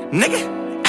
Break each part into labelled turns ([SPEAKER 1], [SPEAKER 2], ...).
[SPEAKER 1] nigga.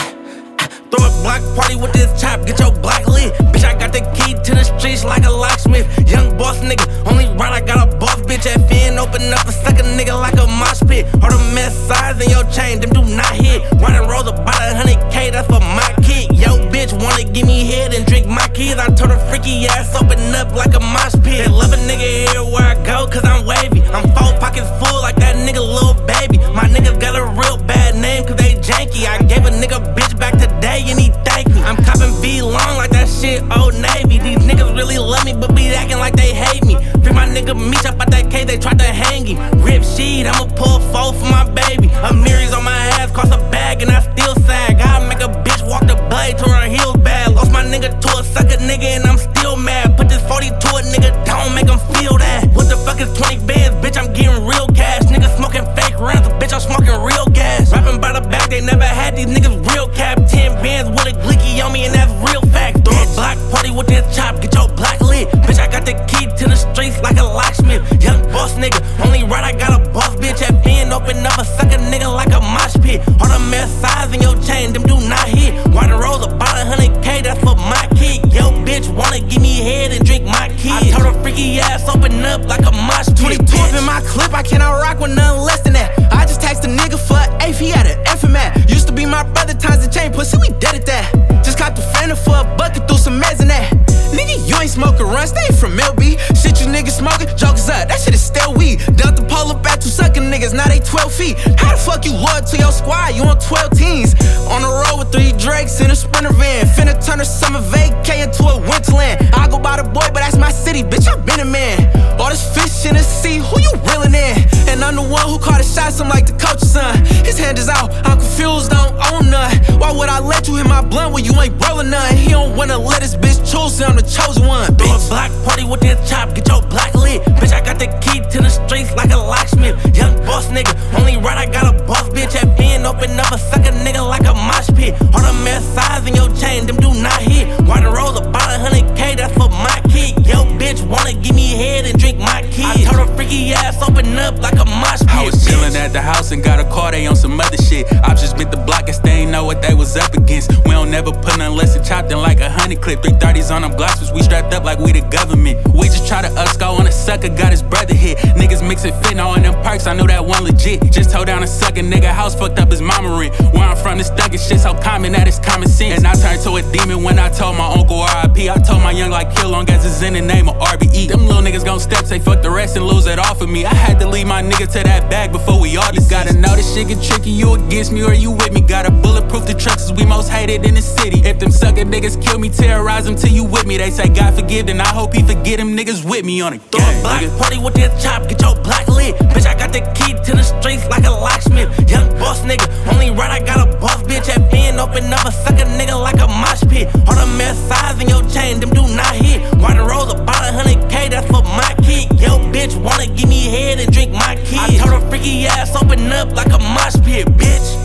[SPEAKER 1] Throw a block party with this chop, get your block lit. Bitch, I got the key to the streets like a locksmith. Young boss nigga, only right, I got a boss bitch. FN open up and suck a nigga like a mosh pit. All the mess size in your chain, them do not hit. Riding rolls about 100K, that's for my kid. Yo, bitch, wanna give me head and drink my keys. I told her freaky ass open up like a mosh pit. They love a nigga everywhere I go, cause I'm wavy. I'm 4 pockets full like that nigga little baby. My niggas got a real bad name cause they janky. I gave a nigga bitch back today and he thanked me. I'm copping V long like that shit Old Navy. These niggas really love me but be acting like they hate me. Free my nigga Meech up out that cage, they tried to hang him. Rip sheet, I'ma pull 4 for my baby. Amiris on my ass, cost a bag and I still sag. I make a bitch walk the blade to her heels bad. Lost my nigga to a sucker nigga and I'm still mad. Put this 40 to a nigga, don't make him feel that. What the fuck is 20 bands, bitch, I'm getting real cash. Niggas smoking fake rounds, bitch, I'm smoking real gas. Rapping by the bag, they never had these niggas real cap. 10 bands with a glicky on me and that's real fact. Throw a block party with this chop, get your block lit. Bitch, I got the key to the streets like a locksmith. Young boss nigga, only right, I got a boss bitch. FN open up and suck a nigga like a mosh pit. All the mess size in your chain, them do not hit. Wide rolls about 100K, that's for my kid. Yo, bitch, wanna give me head and drink my kid. I told her freaky ass open up like a mosh pit.
[SPEAKER 2] 22 up in my clip, I cannot rock with nothing less than that. I just taxed a nigga for an eighth, he had an F in that. Used to be my brother times the chain, pussy, we dead at that. Just caught the Fanta for a bucket, threw some meds in that. Nigga, you ain't smoking run, stay from LB. Shit you niggas smoking, jokers up, that shit is still weed. Dumped the polar back to sucking niggas, now they 12 feet. How the fuck you loyal to your squad, you on 12 teams? On the road with 3 Drakes in a Sprinter van. Finna turn a summer vacay into a winterland. I go by the boy, but that's my city, bitch, I been a man. All this fish in the sea, who you reeling in? And I'm the one who caught the shots, I'm like the coach's son. His hand is out, I'm confused, don't own none. Why would I let you hit my blunt when you ain't rolling none? He don't wanna let his bitch choose, I'm the chosen one,
[SPEAKER 1] Throw
[SPEAKER 2] bitch.
[SPEAKER 1] a block party with this chop, get your block lit. Bitch, I got the key to the streets like a locksmith. Young boss nigga, only right, I got a boss bitch. FN open up and suck a nigga like a mosh pit. All the mess size in your chain, them do not hit. Wide rolls about 100K, that's for my kid. Yo, bitch, wanna give me head and drink my kid. I told her freaky ass open up like a mosh pit.
[SPEAKER 3] I was chillin' at the house and got a call, they on some other shit. I just bit the block and they ain't know what they was up against. We don't never put none less than chopped in like a honey clip. 330s on them Glocks, we strapped up like we the government. We just try to upscore on a sucker, got his brother hit. Niggas mixin' fittin' all in them perks, I know that one legit. Just told down a sucker nigga house, fucked up his mama rent. Where I'm from, this thuggin' shit so common that it's common sense. And I turned to a demon when I told my uncle RIP. I told my young like kill long as it's in the name of RBE. Them little niggas gon' step, say fuck the rest and lose it all for me. I had to leave my nigga to that bag before we all deceased. Gotta know this shit get tricky, you against me or you with me. Gotta bulletproof the trucks cause we most hated in the city. If them sucker niggas kill me, terrorize them till you with me. They say God forgive, then I hope he forget them niggas with me on a
[SPEAKER 1] Throw a block party with this chop, get your block lit. Bitch, I got the key to the streets like a locksmith. Young boss nigga, only right, I got a boss bitch. FN open up and suck a nigga like a mosh pit. All the mess size in your chain, them do not hit. Wide rolls about 100K, that's for my kid. Yo, bitch, wanna give me head and drink my kid. I told her freaky ass open up like a mosh pit, bitch.